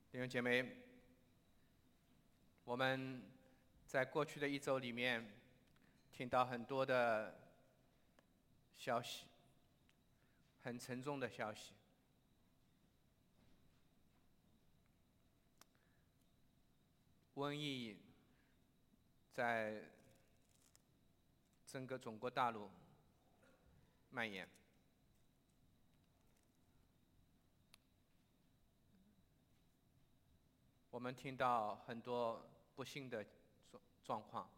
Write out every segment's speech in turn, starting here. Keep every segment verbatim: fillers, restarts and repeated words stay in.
弟兄姐妹，我们在过去的一周里面听到很多的消息，很沉重的消息。瘟疫在整个中国大陆蔓延，我们听到很多不幸的状状况。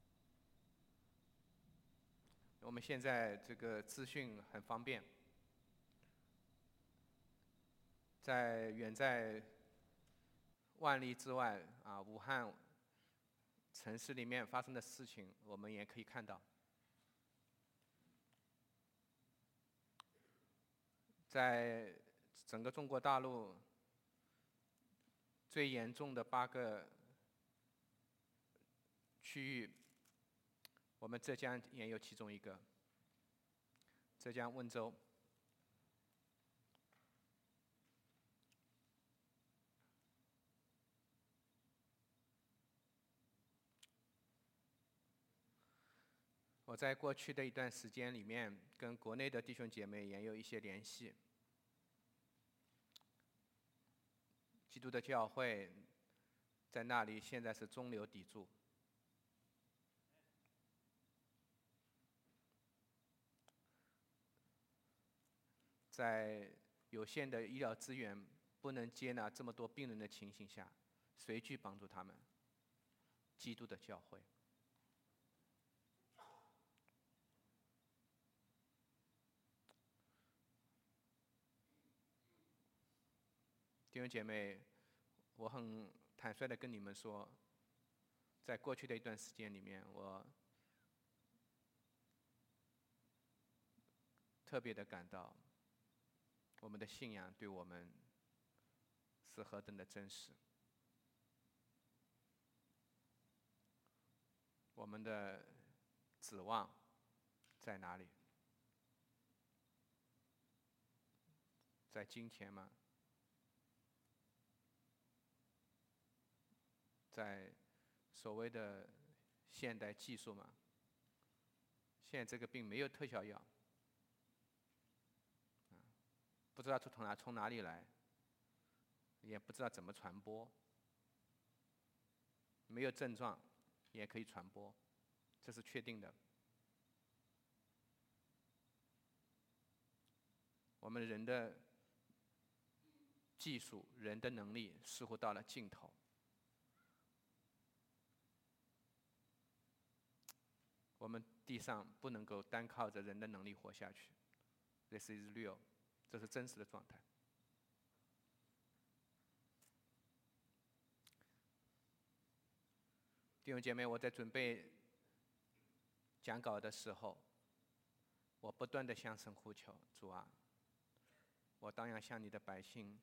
我们现在这个资讯很方便，在远在万里之外啊，武汉城市里面发生的事情，我们也可以看到。在整个中国大陆最严重的八个区域，我们浙江也有其中一个，浙江温州。我在过去的一段时间里面，跟国内的弟兄姐妹也有一些联系。基督的教会在那里现在是中流砥柱，在有限的医疗资源不能接纳这么多病人的情形下，谁去帮助他们？基督的教会。弟兄姐妹，我很坦率地跟你们说，在过去的一段时间里面，我特别的感到，我们的信仰对我们是何等的真实。我们的指望在哪里？在金钱吗？在所谓的现代技术吗？现在这个病没有特效药，不知道从哪从哪里来，也不知道怎么传播，没有症状也可以传播，这是确定的。我们人的技术、人的能力似乎到了尽头。我们地上不能够单靠着人的能力活下去。This is real， 这是真实的状态。弟兄姐妹，我在准备讲稿的时候，我不断地向神呼求：主啊，我当要向你的百姓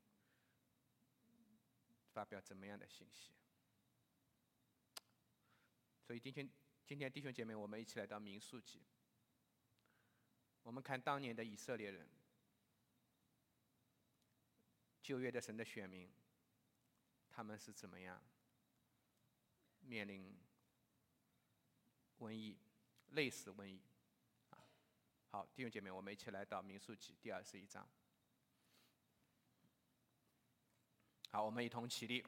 发表怎么样的信息？所以今天，今天弟兄姐妹，我们一起来到民数记。我们看当年的以色列人，旧约的神的选民，他们是怎么样面临瘟疫，类似瘟疫。好，弟兄姐妹，我们一起来到民数记第二十一章。好，我们一同起立。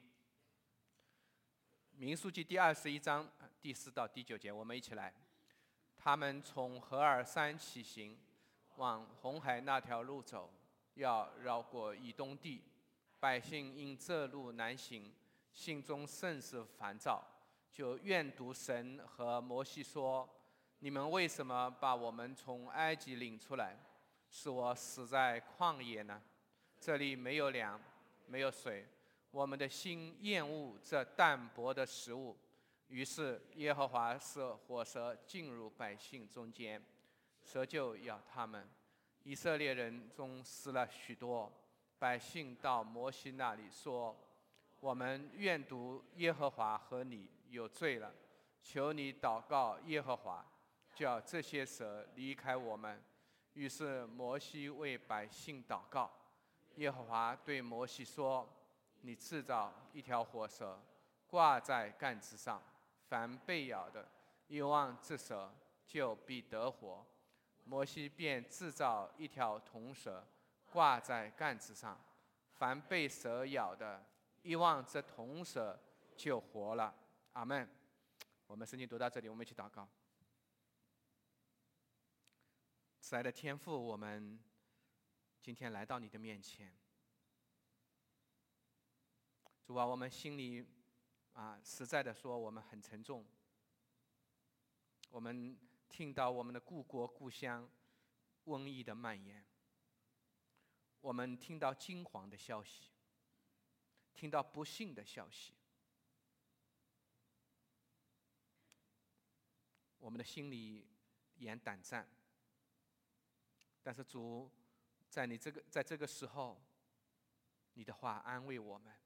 民数记第二十一章第四到第九节，我们一起来。他们从何珥山起行，往红海那条路走，要绕过以东地。百姓因这路难行，心中甚是烦躁，就怨毒神和摩西说：你们为什么把我们从埃及领出来，使我死在旷野呢？这里没有粮，没有水，我们的心厌恶这淡薄的食物。于是耶和华使火蛇进入百姓中间，蛇就咬他们。以色列人中死了许多。百姓到摩西那里说：我们怨毒耶和华和你有罪了，求你祷告耶和华，叫这些蛇离开我们。于是摩西为百姓祷告。耶和华对摩西说： 你制造一条活蛇，挂在杆子上，凡被咬的，一望这蛇，就必得活。摩西便制造一条铜蛇，挂在杆子上，凡被蛇咬的，一望这铜蛇，就活了。阿们。我们圣经读到这里，我们一起祷告。慈爱的天父，我们今天来到你的面前，主啊，我们心里啊，实在的说，我们很沉重。我们听到我们的故国故乡瘟疫的蔓延，我们听到惊惶的消息，听到不幸的消息，我们的心里也胆战。但是主，在你这个在这个时候，你的话安慰我们，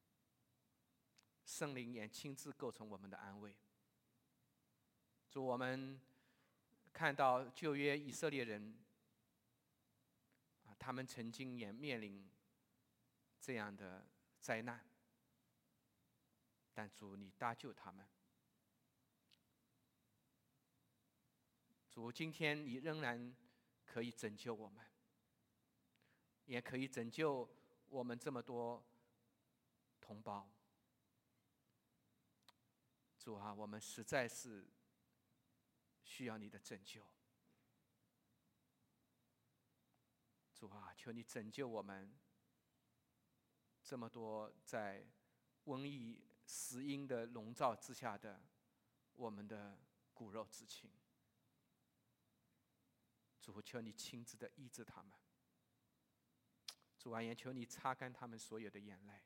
圣灵也亲自构成我们的安慰。主，我们看到旧约以色列人啊，他们曾经也面临这样的灾难，但主你搭救他们。主，今天你仍然可以拯救我们，也可以拯救我们这么多同胞。主啊，我们实在是需要你的拯救。主啊，求你拯救我们这么多在瘟疫死因的笼罩之下的我们的骨肉之亲。主，求你亲自的医治他们。主啊，也求你擦干他们所有的眼泪，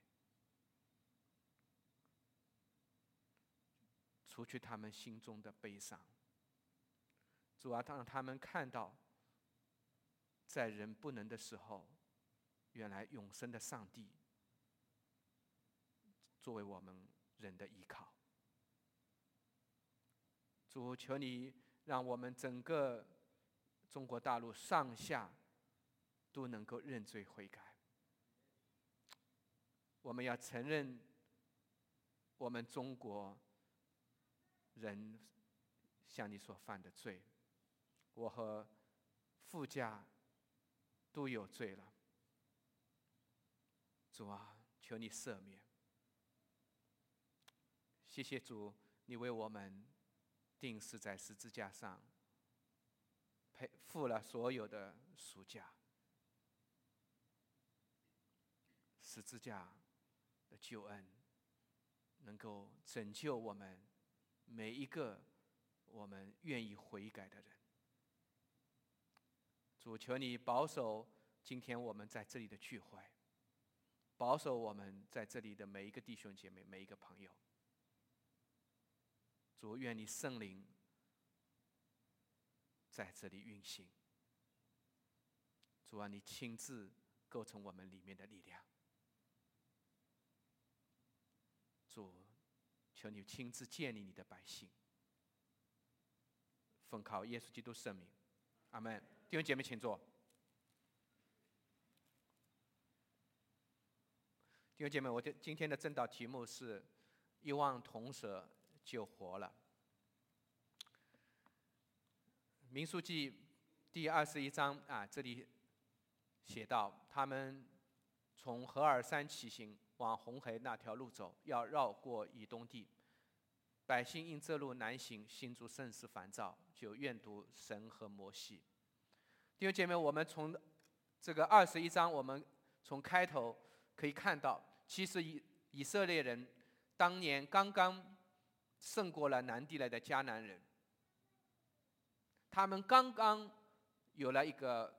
除去他们心中的悲伤。主啊，让他们看到，在人不能的时候，原来永生的上帝作为我们人的依靠。主，求你让我们整个中国大陆上下都能够认罪悔改。我们要承认我们中国人向你所犯的罪，我和父家都有罪了。主啊，求你赦免。谢谢主，你为我们钉死在十字架上，赔付了所有的赎价。十字架的救恩能够拯救我们每一个我们愿意悔改的人。主，求你保守今天我们在这里的聚会，保守我们在这里的每一个弟兄姐妹，每一个朋友。主，愿你圣灵在这里运行。主啊，你亲自构成我们里面的力量。主，求你亲自建立你的百姓。奉靠耶稣基督圣名，阿们。弟兄姐妹，请坐。弟兄姐妹，我的今天的正道题目是“一望铜蛇就活了”。民数记第二十一章啊，这里写到，他们从何珥山起行，往红海那条路走，要绕过以东地。百姓因这路难行，心中甚是烦躁，就怨毒神和摩西。弟兄姐妹，我们从这个二十一章，我们从开头可以看到，其实以以色列人当年刚刚胜过了南地来的迦南人，他们刚刚有了一个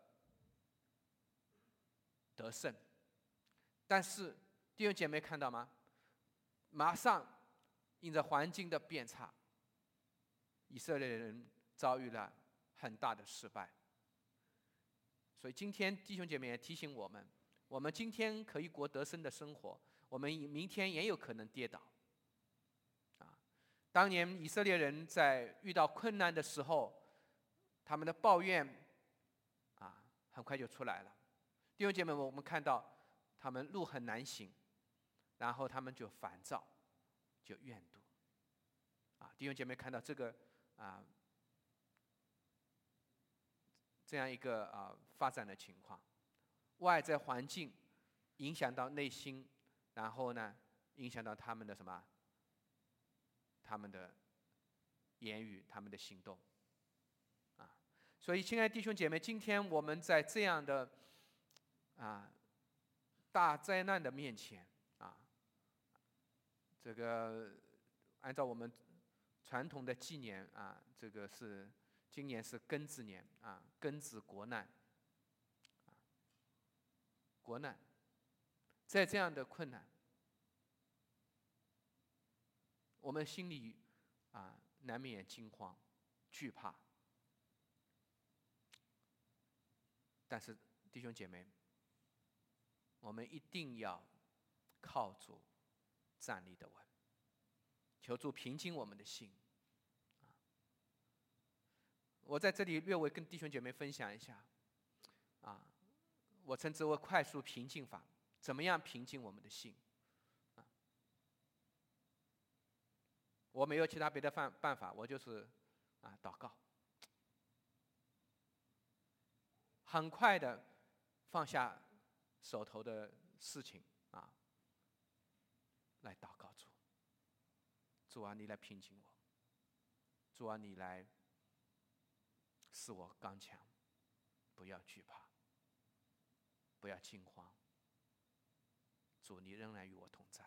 得胜，但是弟兄姐妹看到吗？马上因着环境的变差，以色列人遭遇了很大的失败。所以今天弟兄姐妹也提醒我们，我们今天可以过得胜的生活，我们明天也有可能跌倒。啊，当年以色列人在遇到困难的时候，他们的抱怨啊，很快就出来了。弟兄姐妹们，我们看到他们路很难行， 然后他们就烦躁，就怨毒。啊，弟兄姐妹看到这个啊，这样一个啊发展的情况，外在环境影响到内心，然后呢，影响到他们的什么？他们的言语，他们的行动。啊，所以，亲爱的弟兄姐妹，今天我们在这样的啊大灾难的面前啊，这个按照我们传统的纪年啊，这个是今年是庚子年啊，庚子国难，啊，国难，在这样的困难，我们心里啊难免惊慌、惧怕。但是弟兄姐妹，我们一定要靠主站立得稳，求主平静我们的心。我在这里略微跟弟兄姐妹分享一下，啊，我称之为快速平静法，怎么样平静我们的心？啊，我没有其他别的办办法，我就是啊祷告，很快的放下手头的事情啊，来祷告主。主啊，你来平静我。主啊，你来使我刚强，不要惧怕，不要惊慌。主，你仍然与我同在。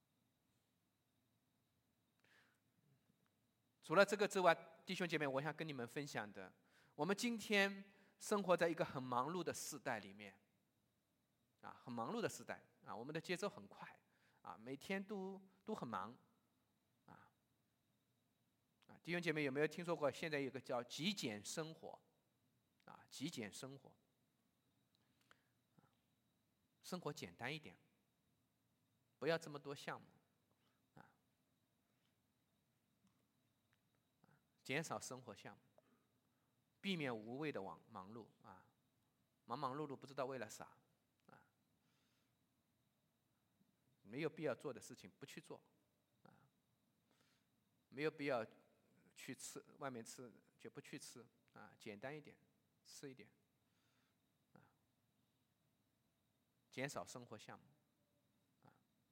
除了这个之外，弟兄姐妹，我想跟你们分享的，我们今天生活在一个很忙碌的时代里面，啊，很忙碌的时代啊，我们的节奏很快，啊，每天都都很忙，啊，啊，弟兄姐妹有没有听说过现在有个叫极简生活？啊，极简生活，生活简单一点，不要这么多项目，啊，减少生活项目，避免无谓的忙忙碌啊，忙忙碌碌不知道为了啥，啊，没有必要做的事情不去做，啊，没有必要去吃外面吃就不去吃，啊，简单一点，吃一点，啊，减少生活项目，啊，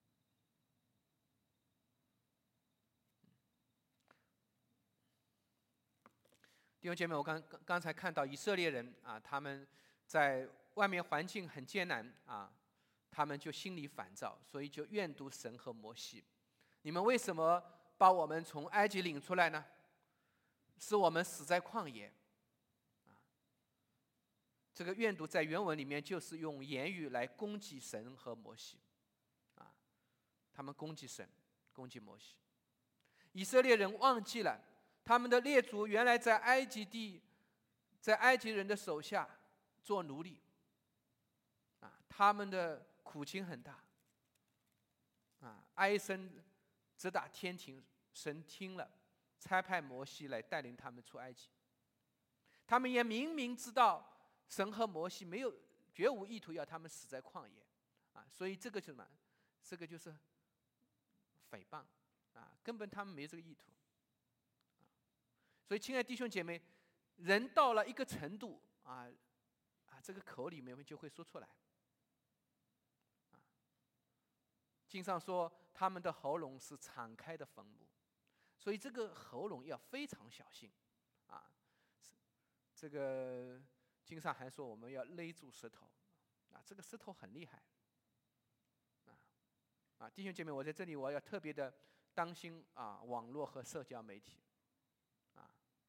弟兄姐妹，我刚刚才看到以色列人啊，他们在外面环境很艰难啊，他们就心里烦躁，所以就怨毒神和摩西。你们为什么把我们从埃及领出来呢？使我们死在旷野。啊，这个怨毒在原文里面就是用言语来攻击神和摩西。啊，他们攻击神，攻击摩西。以色列人忘记了他们的列祖原来在埃及地，在埃及人的手下做奴隶，啊，他们的苦情很大，啊，哀声直达天庭，神听了，差派摩西来带领他们出埃及。他们也明明知道神和摩西没有绝无意图要他们死在旷野，啊，所以这个是什么？这个就是诽谤，啊，根本他们没这个意图。所以，亲爱的弟兄姐妹，人到了一个程度啊啊，这个口里面就会说出来。啊，经上说他们的喉咙是敞开的坟墓，所以这个喉咙要非常小心。啊，这个经上还说我们要勒住舌头，啊，这个舌头很厉害。啊啊，弟兄姐妹，我在这里我要特别的当心啊，网络和社交媒体。啊，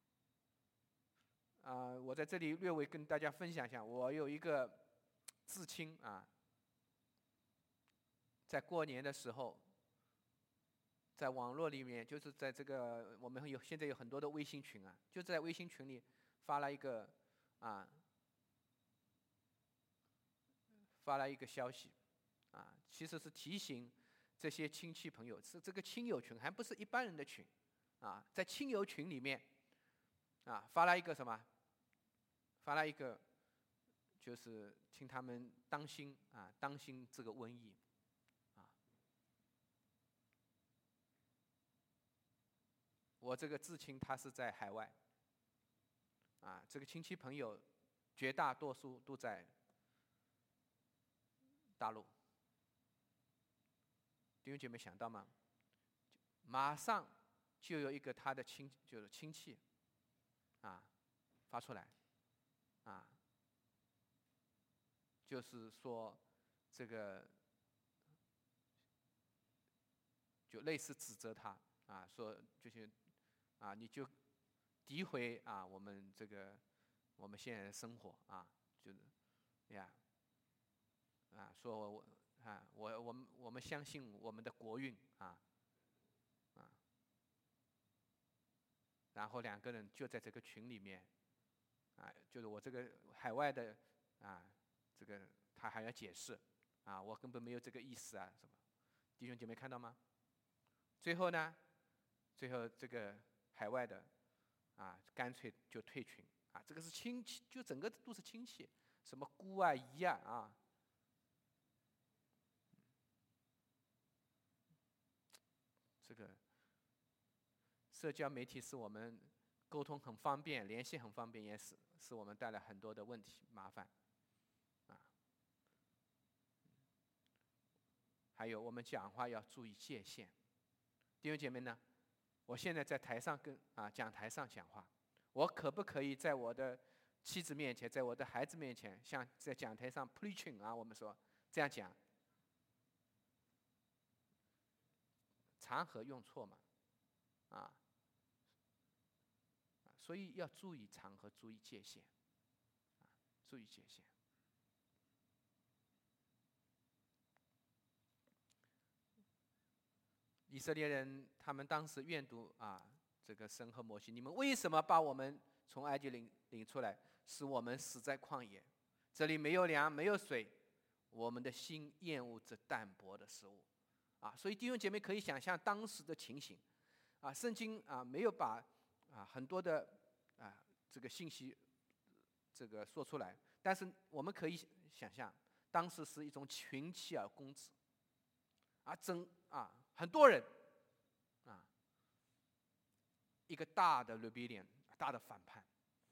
啊，我在这里略微跟大家分享一下，我有一个至亲啊，在过年的时候，在网络里面，就是在这个我们有现在有很多的微信群啊，就在微信群里发了一个啊，发了一个消息，啊，其实是提醒这些亲戚朋友，是这个亲友群，还不是一般人的群，啊，在亲友群里面，啊，发了一个什么？发了一个，就是请他们当心啊，当心这个瘟疫，啊， 我这个至亲他是在海外，啊，这个亲戚朋友绝大多数都在大陆。弟兄姐妹想到吗？马上就有一个他的亲，就是亲戚，啊，发出来，啊，就是说这个就类似指责他，啊，说就是啊，你就诋毁啊我们这个我们现在的生活啊，就是呀，啊，说我啊我我们我们相信我们的国运啊啊，然后两个人就在这个群里面，啊，就是我这个海外的啊，这个他还要解释啊，我根本没有这个意思啊什么，弟兄姐妹看到吗？最后呢，最后这个海外的啊，干脆就退群啊，这个是亲戚，就整个都是亲戚，什么姑啊姨啊啊，这个社交媒体使我们沟通很方便，联系很方便，也使使我们带来很多的问题麻烦啊。还有我们讲话要注意界限，弟兄姐妹呢，我现在在台上跟啊讲台上讲话，我可不可以在我的妻子面前，在我的孩子面前，像在讲台上 preaching 啊，我们说这样讲，场合用错嘛，啊，所以要注意场合，注意界限，啊，注意界限。以色列人他们当时怨毒啊，这个神和摩西，你们为什么把我们从埃及领领出来，使我们死在旷野？这里没有粮，没有水，我们的心厌恶这淡薄的食物，啊，所以弟兄姐妹可以想象当时的情形，啊，圣经啊没有把啊很多的啊这个信息这个说出来，但是我们可以想象，当时是一种群起而攻之，啊，整啊很多人，啊，一个大的 rebellion， 大的反叛，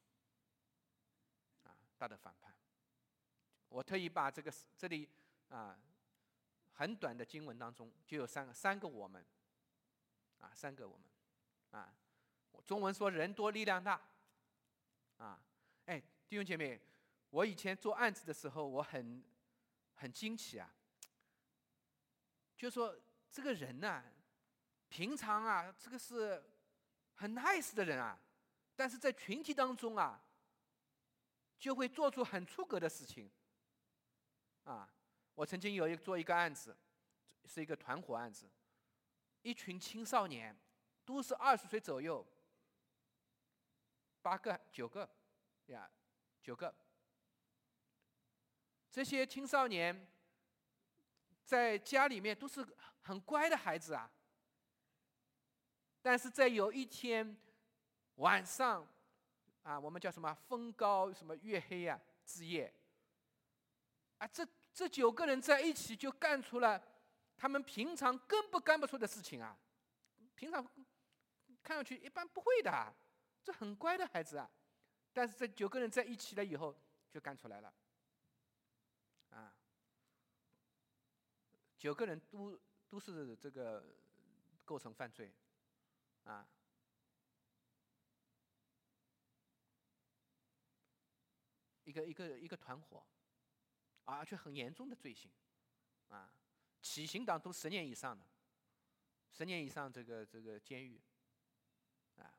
啊，大的反叛。我特意把这个这里啊很短的经文当中就有三个三个我们，啊，三个我们，啊，中文说人多力量大，啊，哎，弟兄姐妹，我以前做案子的时候，我很很惊奇啊，就说这个人呢、啊，平常啊，这个是很 nice 的人啊，但是在群体当中啊，就会做出很出格的事情。啊，我曾经有一做一个案子，是一个团伙案子，一群青少年，都是二十岁左右，八个九个，呀，九个。这些青少年在家里面都是很乖的孩子啊，但是在有一天晚上，啊，我们叫什么风高什么月黑呀、啊、之夜。啊，这这九个人在一起就干出了他们平常根本干不出的事情啊！平常看上去一般不会的、啊，这很乖的孩子啊，但是这九个人在一起了以后就干出来了，啊，九个人都都是这个构成犯罪，啊，一个一个一个团伙。而且很严重的罪行，啊，起刑党都十年以上的，十年以上这个这个监狱，啊，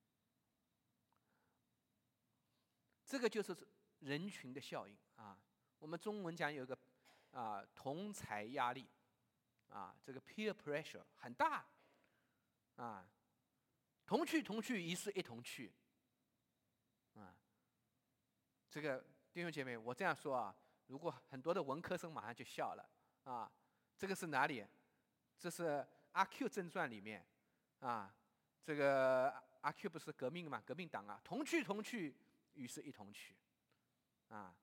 这个就是人群的效应啊。我们中文讲有个啊同侪压力，啊，这个 peer pressure 很大，啊，同去同去，一是一同去，啊，这个弟兄姐妹，我这样说啊。如果很多的文科生马上就笑了啊，这个是哪里？这是《阿 Q 正传》里面啊，这个阿 Q 不是革命嘛，革命党啊，同去同去，于是一同去，啊，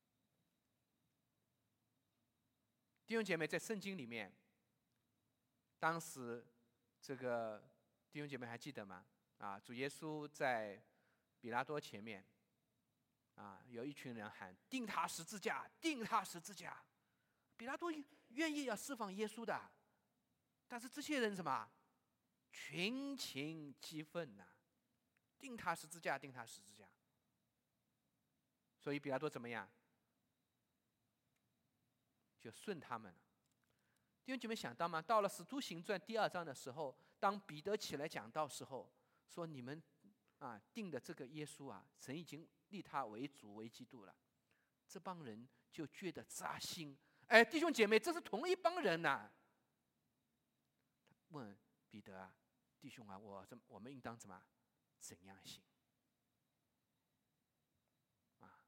弟兄姐妹，在圣经里面，当时这个弟兄姐妹还记得吗？ 啊，主耶稣在比拉多前面，啊，有一群人喊钉他十字架，钉他十字架。比拉多愿意要释放耶稣的，但是这些人什么？群情激愤呐、啊，钉他十字架，钉他十字架。所以比拉多怎么样？就顺他们了。弟兄姐妹想到吗？到了《使徒行传》第二章的时候，当彼得起来讲道时候，说你们啊定的这个耶稣啊，神已经立他为主为基督了。这帮人就觉得扎心。哎，弟兄姐妹，这是同一帮人呐、啊。问彼得啊，弟兄啊，我这我们应当怎么怎样行？啊，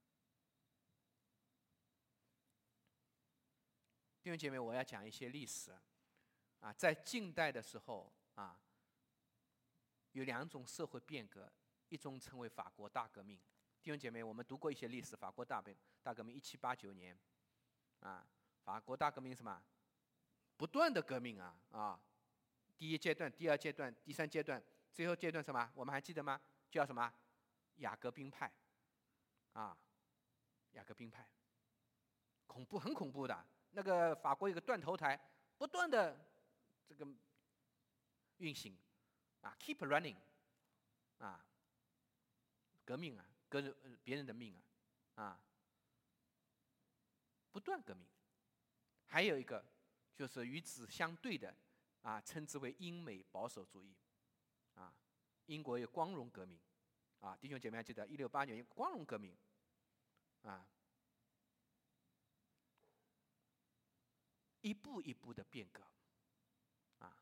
弟兄姐妹，我要讲一些历史。啊，在近代的时候啊，有两种社会变革，一种称为法国大革命。弟兄姐妹，我们读过一些历史，法国大革大革命一七八九年，啊，法国大革命什么？不断的革命啊啊，第一阶段、第二阶段、第三阶段，最后阶段什么？我们还记得吗？叫什么？雅各宾派，啊，雅各宾派，恐怖，很恐怖的。那个法国有个断头台，不断的这个运行，啊 ，keep running， 啊，革命啊，革别人的命啊，啊，不断革命。还有一个就是与之相对的，啊，称之为英美保守主义，啊，英国有光荣革命，啊，弟兄姐妹还记得一六八九年光荣革命，啊，一步一步的变革，啊，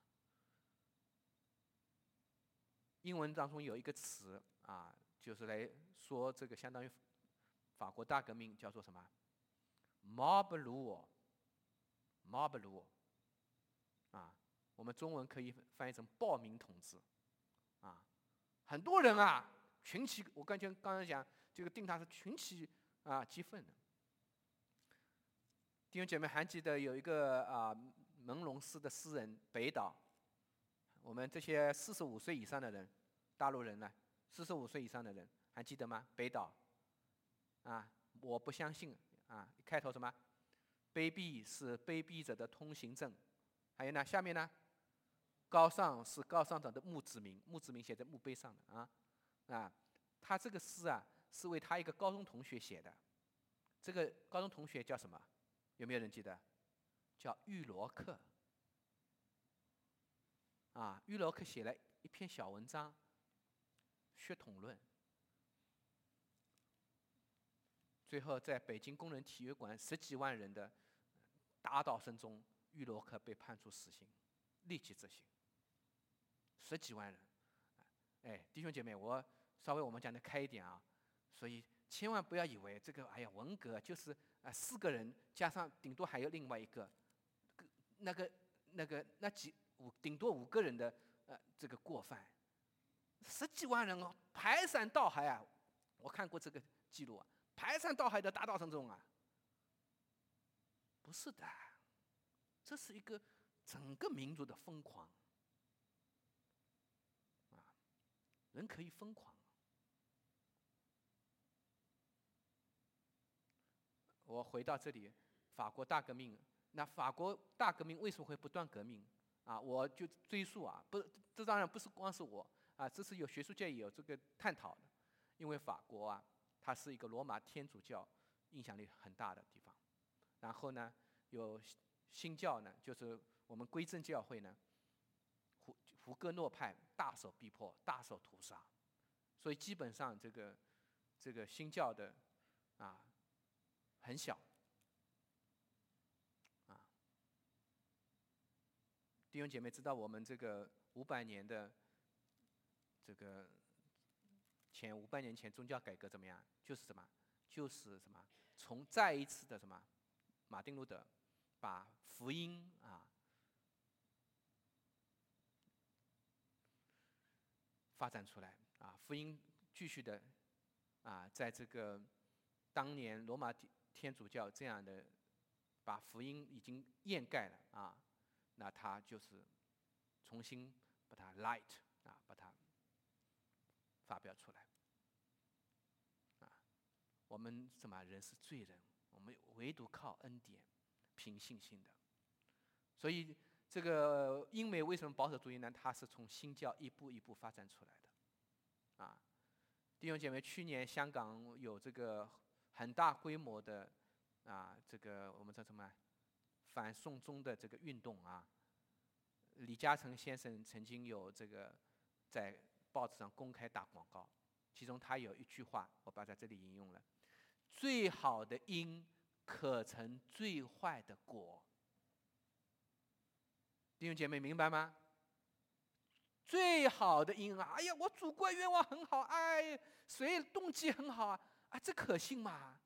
英文当中有一个词啊，就是来说这个相当于法国大革命叫做什么 ？mob rule，mob rule， 啊，我们中文可以翻译成暴民统治，啊，很多人啊，群起，我刚才刚才讲这个定他是群起啊激愤的。弟兄姐妹还记得有一个啊朦胧诗的诗人北岛，我们这些四十五岁以上的人，大陆人呢，四十五岁以上的人还记得吗？北岛，啊，我不相信啊，开头什么？卑鄙是卑鄙者的通行证，还有呢，下面呢，高尚是高尚者的墓志铭，墓志铭写在墓碑上的啊啊，他这个诗啊是为他一个高中同学写的，这个高中同学叫什么？有没有人记得？叫玉罗克。啊，玉罗克写了一篇小文章《血统论》，最后在北京工人体育馆十几万人的打倒声中，玉罗克被判处死刑，立即执行。十几万人，哎，弟兄姐妹，我稍微我们讲的开一点啊，所以千万不要以为这个，哎呀，文革就是啊四个人加上顶多还有另外一个，那个那个那几五顶多五个人的呃这个过犯，十几万人哦，排山倒海啊！我看过这个记录啊，排山倒海的打倒声中啊，不是的，这是一个整个民族的疯狂啊，人可以疯狂。我回到这里，法国大革命。那法国大革命为什么会不断革命啊？我就追溯啊，不，这当然不是光是我啊，这是有学术界也有这个探讨的。因为法国啊，它是一个罗马天主教影响力很大的地方，然后呢，有新教呢，就是我们归正教会呢，胡胡格诺派大手逼迫、大手屠杀，所以基本上这个这个新教的啊很小。弟兄姐妹知道我们这个五百年的这个前五百年前宗教改革怎么样？就是什么？就是什么？从再一次的什么？马丁路德把福音啊发展出来啊，福音继续的啊，在这个当年罗马天主教这样的把福音已经掩盖了啊。那他就是重新把它 light 啊，把它发表出来。啊，我们什么人是罪人，我们唯独靠恩典，凭信心的。所以这个英美为什么保守主义呢？它是从新教一步一步发展出来的。啊，弟兄姐妹，去年香港有这个很大规模的啊，这个我们叫什么反送中的这个运动啊。李嘉诚先生曾经有这个在报纸上公开打广告，其中他有一句话，我把在这里引用了：最好的因可成最坏的果。弟兄姐妹明白吗？最好的因啊，哎呀，我主观愿望很好，哎，谁动机很好啊，啊，这可信吗？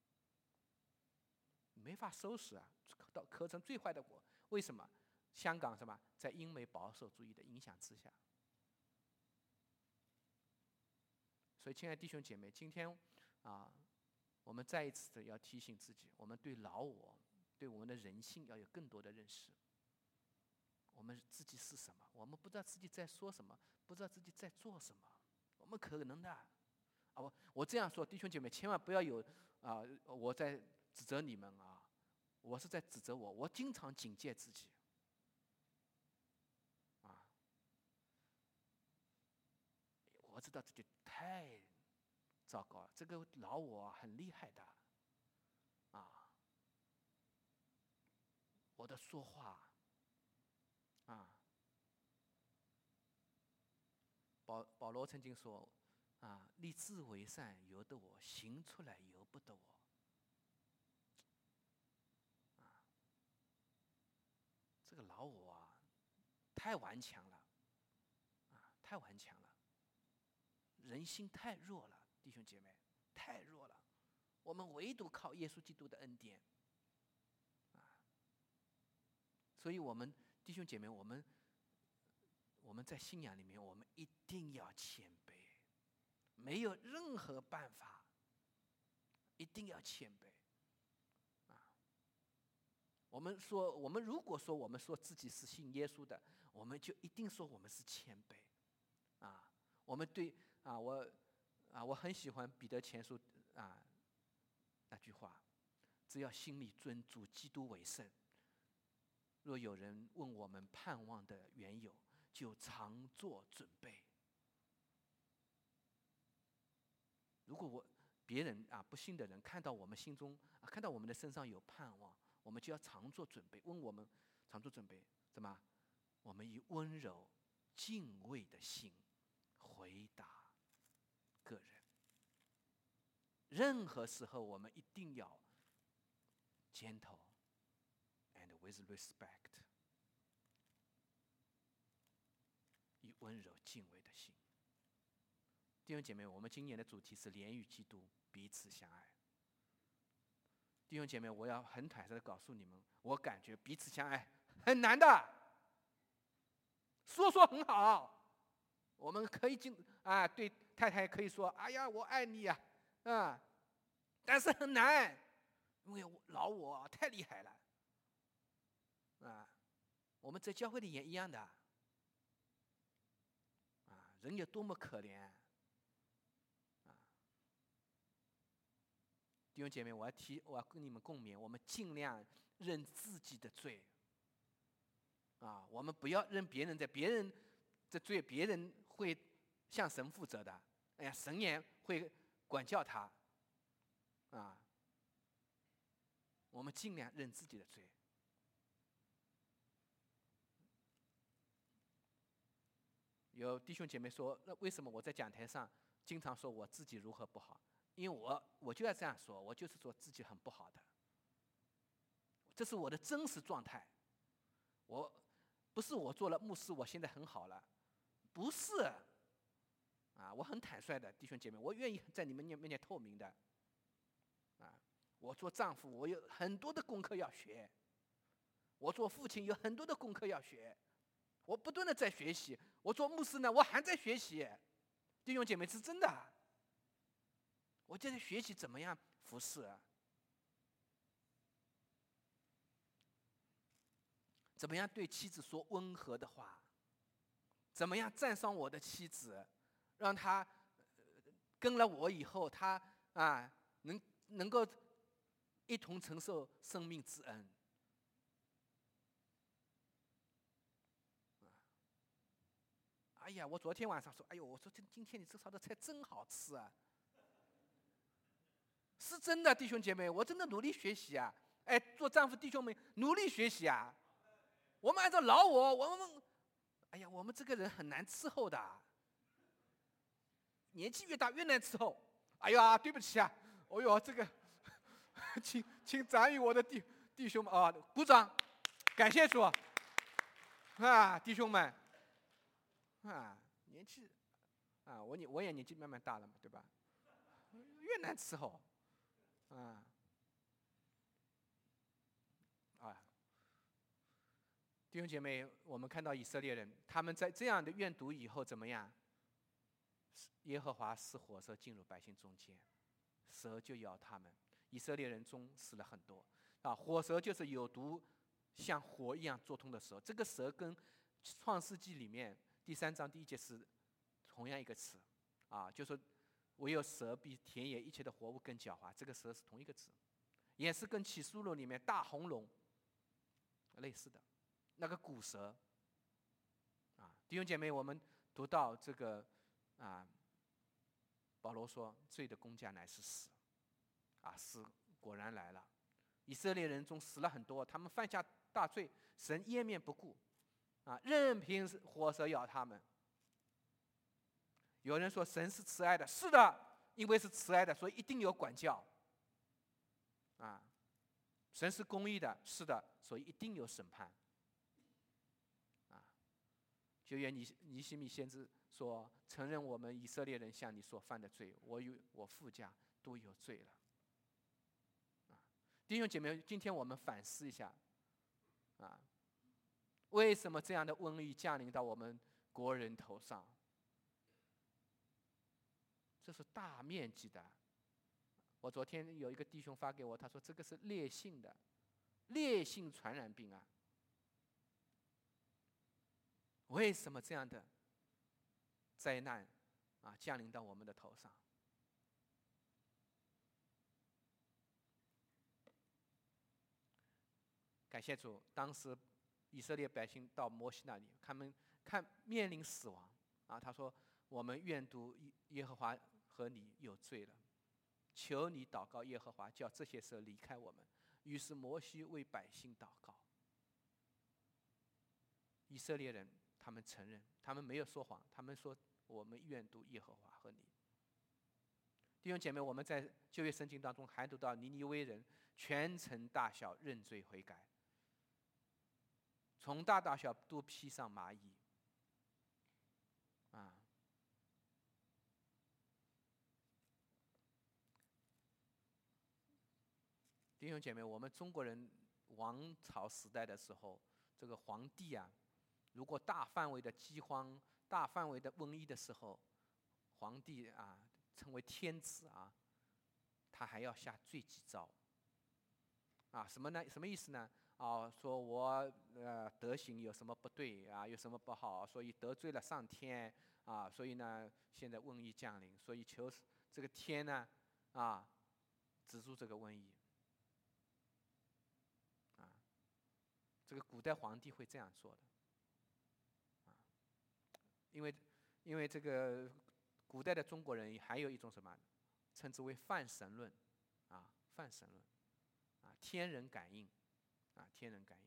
没法收拾啊，到可成最坏的果。为什么？香港什么在英美保守主义的影响之下。所以，亲爱的弟兄姐妹，今天啊，我们再一次的要提醒自己，我们对老我、对我们的人性要有更多的认识。我们自己是什么？我们不知道自己在说什么，不知道自己在做什么。我们可能的啊，我我这样说，弟兄姐妹，千万不要有啊，我在指责你们啊，我是在指责我，我经常警戒自己。啊，我知道自己太糟糕了，这个老我很厉害的，啊，我的说话。啊，保保罗曾经说，啊，立志为善由得我，行出来由不得我。啊，这个老我啊，太顽强了，啊，太顽强了，人心太弱了，弟兄姐妹，太弱了。我们唯独靠耶稣基督的恩典，啊，所以我们弟兄姐妹，我们。我们在信仰里面，我们一定要谦卑，没有任何办法，一定要谦卑。啊，我们说，我们如果说我们说自己是信耶稣的，我们就一定说我们是谦卑。啊，我们对啊，我啊，我很喜欢彼得前书啊那句话：只要心里尊主基督为圣，若有人问我们盼望的缘由，就常做准备。如果我别人啊不信的人看到我们心中啊看到我们的身上有盼望，我们就要常做准备。问我们常做准备，怎么？我们以温柔敬畏的心回答个人。任何时候，我们一定要 gentle and with respect。以温柔敬畏的心。弟兄姐妹，我们今年的主题是连于基督，彼此相爱。弟兄姐妹，我要很坦率的告诉你们，我感觉彼此相爱很难的。说说很好，我们可以进啊，对太太可以说：“哎呀，我爱你呀！”啊，但是很难，因为老我太厉害了。啊，我们在教会里也一样的。啊，人有多么可怜！啊，弟兄姐妹，我要提，我要跟你们共勉，我们尽量认自己的罪。啊，我们不要认别人的，别人的罪，别人会向神负责的。哎呀，神也会管教他。啊，我们尽量认自己的罪。有弟兄姐妹说，那为什么我在讲台上经常说我自己如何不好？因为我我就要这样说，我就是说自己很不好的，这是我的真实状态。我不是我做了牧师，我现在很好了，不是。啊，我很坦率的，弟兄姐妹，我愿意在你们面前透明的。啊，我做丈夫，我有很多的功课要学；我做父亲有很多的功课要学。我不断的在学习，我做牧师呢，我还在学习。弟兄姐妹，是真的。我就在学习怎么样服侍，怎么样对妻子说温和的话，怎么样赞赏我的妻子，让她跟了我以后，他啊能能够一同承受生命之恩。哎呀，我昨天晚上说，哎呦，我说今今天你这烧的菜真好吃啊！是真的，弟兄姐妹，我真的努力学习啊！哎，做丈夫弟兄们努力学习啊！我们按照老我，我们，哎呀，我们这个人很难伺候的，年纪越大越难伺候。哎呀，对不起啊，哦呦，这个，请请赞誉我的弟弟兄们啊，鼓掌，感谢主啊，弟兄们啊，年纪啊，我年我也年纪慢慢大了嘛，对吧？越难伺候啊啊！弟兄姐妹，我们看到以色列人，他们在这样的阅读以后怎么样？耶和华使火蛇进入百姓中间，蛇就咬他们。以色列人中死了很多啊！火蛇就是有毒，像火一样作痛的蛇。这个蛇跟创世纪里面第三章第一节是同样一个词啊，就说唯有蛇比田野一切的活物更狡猾。这个蛇是同一个字，也是跟启示录里面大红龙类似的那个古蛇啊。弟兄姐妹，我们读到这个啊，保罗说罪的工价乃是死啊，死果然来了。以色列人中死了很多，他们犯下大罪，神掩面不顾啊，任凭火蛇咬他们。有人说神是慈爱的，是的，因为是慈爱的，所以一定有管教啊。神是公义的，是的，所以一定有审判啊。就愿尼尼希米先知说，承认我们以色列人向你所犯的罪，我与我父家都有罪了啊。弟兄姐妹，今天我们反思一下啊，为什么这样的瘟疫降临到我们国人头上？这是大面积的。我昨天有一个弟兄发给我，他说这个是烈性的烈性传染病啊。为什么这样的灾难啊降临到我们的头上？感谢主，当时以色列百姓到摩西那里，他们看面临死亡啊。他说：“我们愿读耶和华和你有罪了，求你祷告耶和华，叫这些蛇离开我们。”于是摩西为百姓祷告。以色列人他们承认，他们没有说谎，他们说：“我们愿读耶和华和你。”弟兄姐妹，我们在旧约圣经当中还读到尼尼微人全城大小认罪悔改，从大到小都披上麻衣啊。弟兄姐妹，我们中国人王朝时代的时候，这个皇帝啊，如果大范围的饥荒、大范围的瘟疫的时候，皇帝啊称为天子啊，他还要下罪己诏啊。什么呢？什么意思呢？啊，说我呃德行有什么不对啊，有什么不好，所以得罪了上天啊，所以呢现在瘟疫降临，所以求这个天呢啊止住这个瘟疫啊。这个古代皇帝会这样做的啊，因为因为这个古代的中国人还有一种什么，称之为泛神论啊，泛神论啊，天人感应啊，天人感应。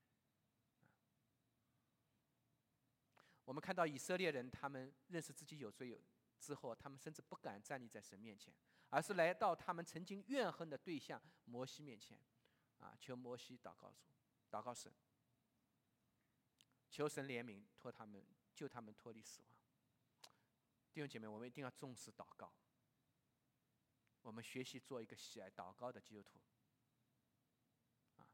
我们看到以色列人，他们认识自己有罪之后，他们甚至不敢站立在神面前，而是来到他们曾经怨恨的对象摩西面前，啊，求摩西祷告主，祷告神，求神怜悯，脱他们，救他们脱离死亡。弟兄姐妹，我们一定要重视祷告，我们学习做一个喜爱祷告的基督徒。啊，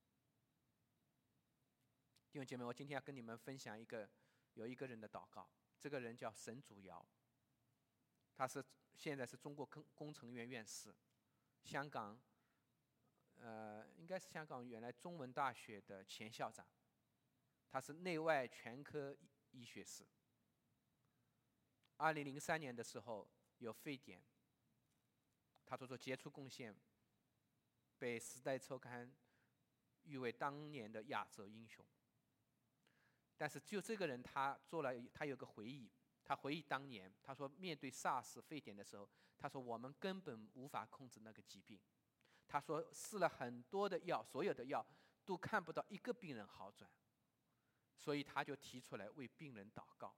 弟兄姐妹，我今天要跟你们分享一个。有一个人的祷告，这个人叫沈祖尧，他是现在是中国工工程院院士，香港，呃，应该是香港原来中文大学的前校长，他是内外全科医学士。二零零三年的时候， 有非典。他所做杰出贡献被《时代周刊》誉为当年的亚洲英雄。但是就这个人，他做了，他有个回忆，他回忆当年，他说面对 SARS 非典的时候，他说我们根本无法控制那个疾病，他说试了很多的药，所有的药都看不到一个病人好转，所以他就提出来为病人祷告。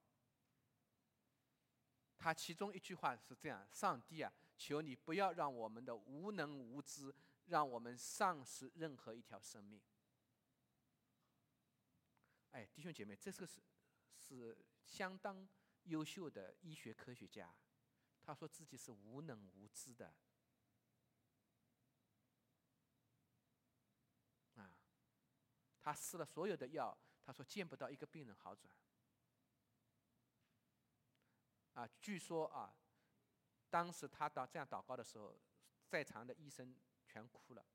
他其中一句话是这样：上帝啊，求你不要让我们的无能无知让我们丧失任何一条生命。哎，弟兄姐妹，这是是是相当优秀的医学科学家，他说自己是无能无知的啊，他试了所有的药，他说见不到一个病人好转啊。据说啊，当时他祷这样祷告的时候，在场的医生全哭了。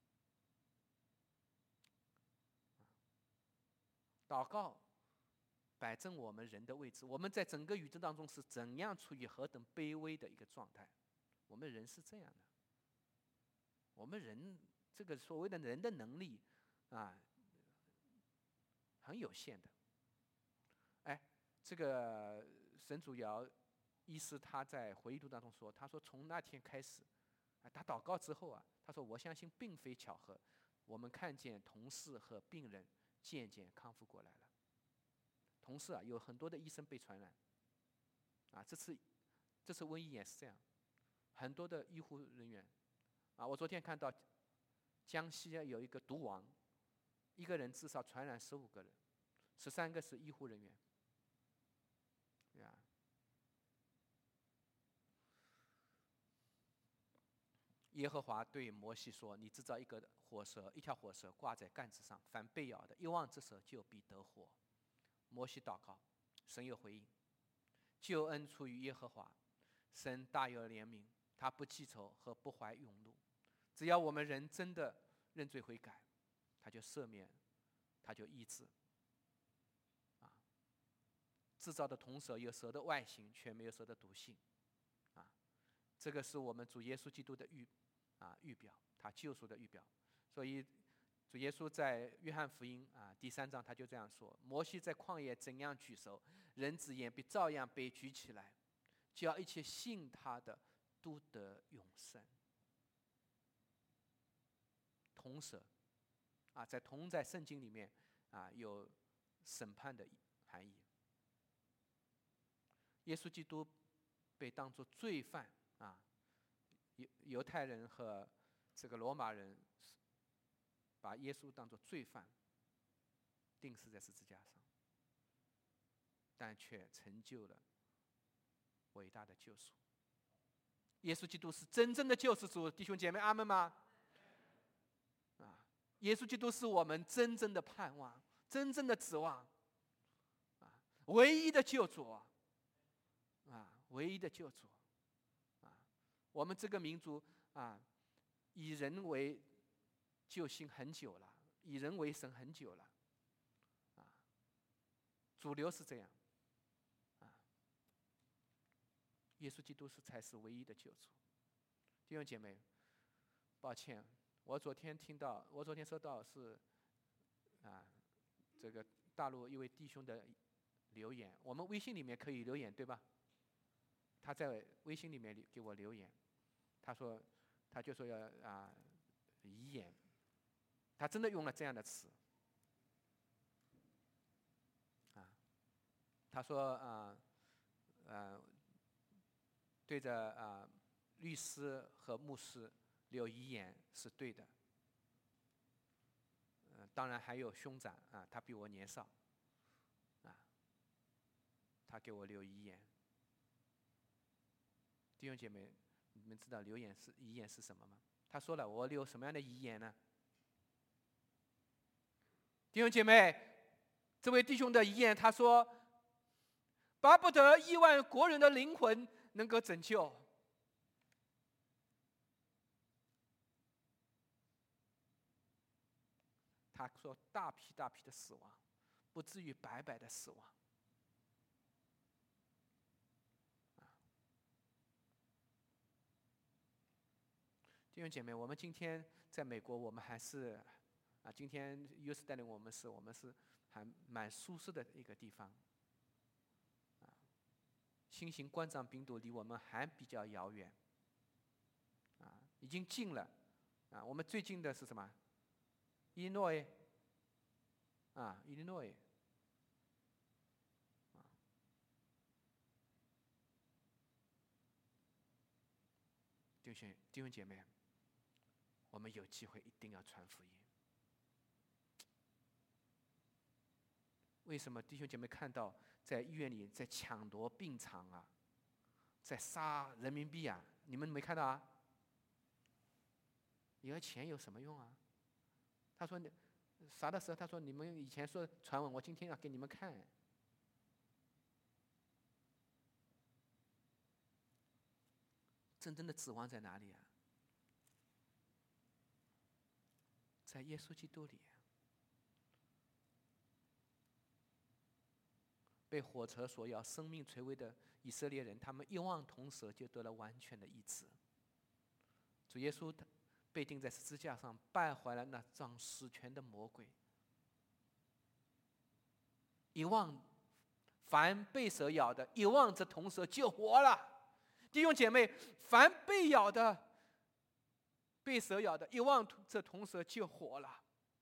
祷告摆正我们人的位置，我们在整个宇宙当中是怎样处于何等卑微的一个状态？我们人是这样的，我们人这个所谓的人的能力啊，很有限的。哎，这个沈祖尧医师他在回忆录当中说，他说从那天开始，啊，他祷告之后啊，他说我相信并非巧合，我们看见同事和病人渐渐康复过来了。同时啊，有很多的医生被传染，啊，这次这次瘟疫也是这样，很多的医护人员，啊，我昨天看到江西有一个毒王，一个人至少传染十五个人，十三个是医护人员，呀。耶和华对摩西说：“你制造一个火蛇，一条火蛇挂在杆子上，凡被咬的，一望之蛇就必得活。”摩西祷告，神有回应。救恩出于耶和华，神大有怜悯，他不记仇和不怀勇怒。只要我们人真的认罪悔改，他就赦免，他就医治。啊，制造的铜蛇有蛇的外形，却没有蛇的毒性。啊，这个是我们主耶稣基督的预啊预表，他救赎的预表。所以主耶稣在约翰福音啊第三章他就这样说：摩西在旷野怎样举手，人子也必照样被举起来，叫一切信他的都得永生。铜蛇啊，在铜在圣经里面啊有审判的含义。耶稣基督被当作罪犯啊，犹犹太人和这个罗马人把耶稣当作罪犯钉死在十字架上，但却成就了伟大的救赎。耶稣基督是真正的救世主，弟兄姐妹，阿们吗？啊，耶稣基督是我们真正的盼望，真正的指望，啊，唯一的救主，啊，唯一的救主，啊，我们这个民族啊，以人为救星很久了，以人为神很久了，啊，主流是这样，啊，耶稣基督是才是唯一的救主。弟兄姐妹，抱歉，我昨天听到，我昨天收到是啊，这个大陆一位弟兄的留言，我们微信里面可以留言对吧？他在微信里面给我留言，他说，他就说要啊遗言。他真的用了这样的词，啊，他说啊，呃，对着啊律师和牧师留遗言是对的，呃，当然还有兄长啊，他比我年少，啊，他给我留遗言。弟兄姐妹，你们知道留言是遗言是什么吗？他说了，我留什么样的遗言呢？弟兄姐妹，这位弟兄的遗言，他说：“巴不得亿万国人的灵魂能够拯救。”他说：“大批大批的死亡，不至于白白的死亡。”啊， 弟兄姐妹，我们今天在美国，我们还是啊，今天 U 斯带领我们是，我们是还蛮舒适的一个地方。啊，新型冠状病毒离我们还比较遥远。啊，已经近了。啊，我们最近的是什么？伊利诺伊。啊，伊利诺伊。啊，弟兄弟兄姐妹，我们有机会一定要传福音。为什么弟兄姐妹看到在医院里在抢夺病床啊，在杀人民币啊？你们没看到啊？你要钱有什么用啊？他说你啥的时候，他说你们以前说传闻，我今天要给你们看。真正的指望在哪里啊？在耶稣基督里。被火车所要、生命垂危的以色列人，他们一望同舌，就得了完全的医治。主耶稣被钉在十字架上，败坏了那掌死权的魔鬼。一望，凡被蛇咬的，一望这铜蛇就活了。弟兄姐妹，凡被咬的、被蛇咬的，一望这铜蛇就活了。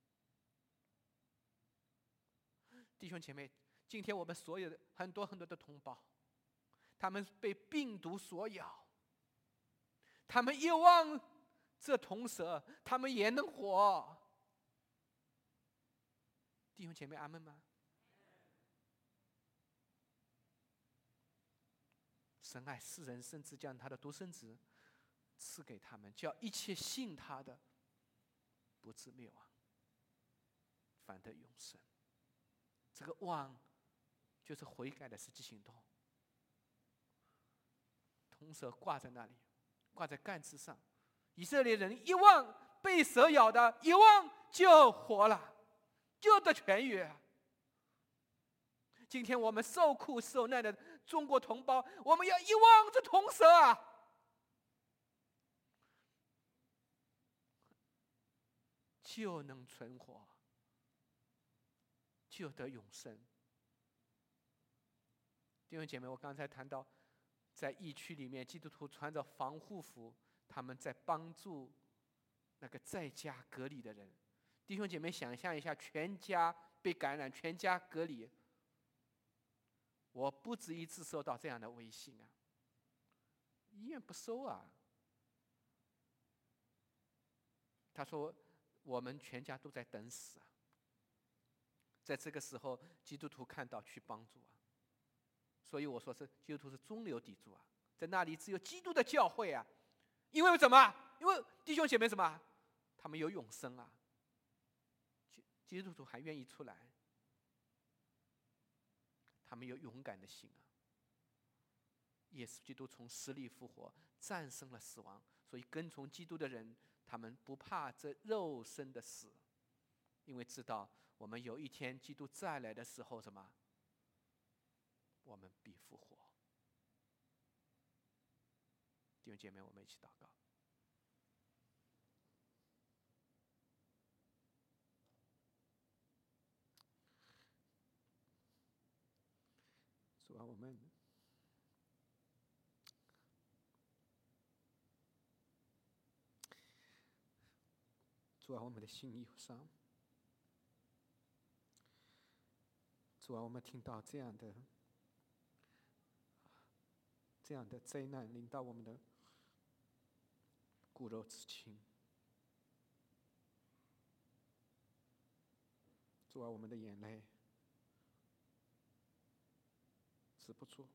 弟兄姐妹，今天我们所有的很多很多的同胞，他们被病毒所咬，他们一望这铜蛇，他们也能活。弟兄姐妹，阿们吗？神爱世人，甚至将他的独生子赐给他们，叫一切信他的不至灭亡，反得永生。这个望就是悔改的实际行动。铜蛇挂在那里，挂在杆子上，以色列人一望被蛇咬的，一望就活了，就得痊愈。今天我们受苦受难的中国同胞，我们要一望这铜蛇啊，就能存活，就得永生。弟兄姐妹，我刚才谈到，在疫区里面，基督徒穿着防护服，他们在帮助那个在家隔离的人。弟兄姐妹，想象一下，全家被感染，全家隔离。我不止一次收到这样的微信啊，医院不收啊。他说我们全家都在等死啊。在这个时候，基督徒看到去帮助啊。所以我说是基督徒是中流砥柱啊，在那里只有基督的教会啊。因为什么？因为弟兄姐妹什么？他们有永生啊。基督徒还愿意出来，他们有勇敢的心啊。耶稣基督从死里复活，战胜了死亡，所以跟从基督的人，他们不怕这肉身的死，因为知道我们有一天基督再来的时候，什么？我们必复活。弟兄姐妹，我们一起祷告。主啊，我们主啊，我们的心忧伤。主啊，我们听到这样的这样的灾难临到我们的骨肉之亲。主啊，我们的眼泪止不住，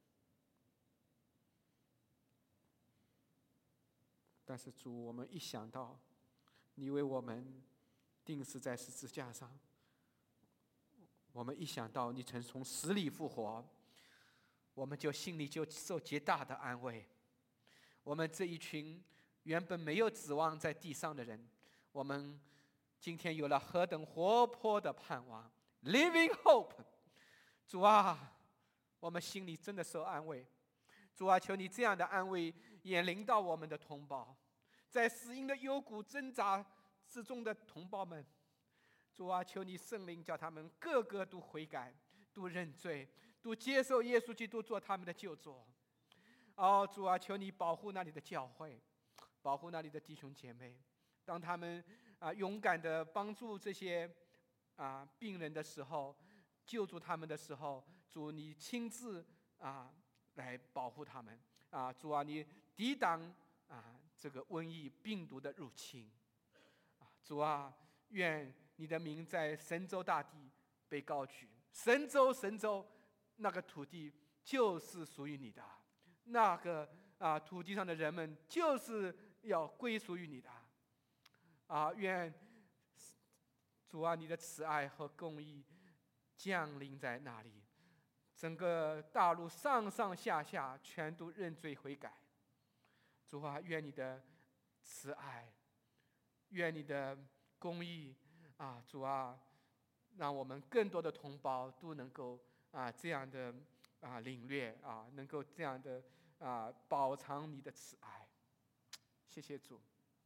但是主，我们一想到你为我们钉死在十字架上，我们一想到你曾从死里复活，我们就心里就受极大的安慰。我们这一群原本没有指望在地上的人，我们今天有了何等活泼的盼望 ，Living Hope。主啊，我们心里真的受安慰。主啊，求你这样的安慰也临到我们的同胞。 在死荫的幽谷挣扎之中的同胞们，主啊，求你圣灵叫他们个个都悔改，都认罪，都接受耶稣基督做他们的救主。哦，主啊，求你保护那里的教会，保护那里的弟兄姐妹，当他们啊勇敢地帮助这些啊病人的时候，救助他们的时候，主你亲自啊来保护他们啊，主啊，你抵挡啊这个瘟疫病毒的入侵啊，主啊，愿你的名在神州大地被高举，神州神州那个土地就是属于你的，那个啊土地上的人们就是要归属于你的啊，愿主啊，你的慈爱和公义降临在那里，整个大陆上上下下全都认罪悔改。主啊，愿你的慈爱，愿你的公义啊，主啊，让我们更多的同胞都能够啊这样的啊领略啊，能够这样的啊饱尝你的慈爱。谢谢主。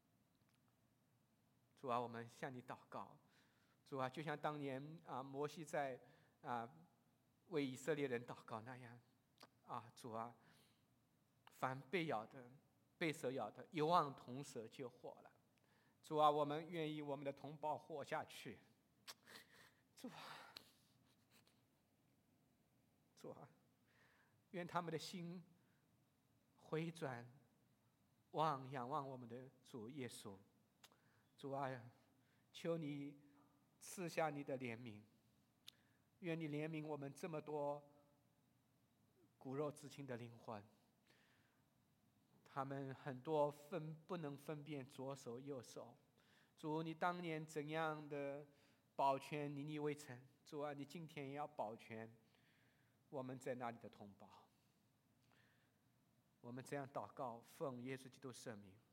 主啊，我们向你祷告。主啊，就像当年啊摩西在啊为以色列人祷告那样啊，主啊，凡被咬的、被蛇咬的，一望铜蛇就活了。主啊，我们愿意我们的同胞活下去。主啊，主啊，愿他们的心回转，望仰望我们的主耶稣。主啊，求你赐下你的怜悯，愿你怜悯我们这么多骨肉至亲的灵魂，他们很多分不能分辨左手右手。主，你当年怎样的保全尼尼微城，主啊，你今天也要保全我们在那里的同胞。我们这样祷告，奉耶稣基督圣名。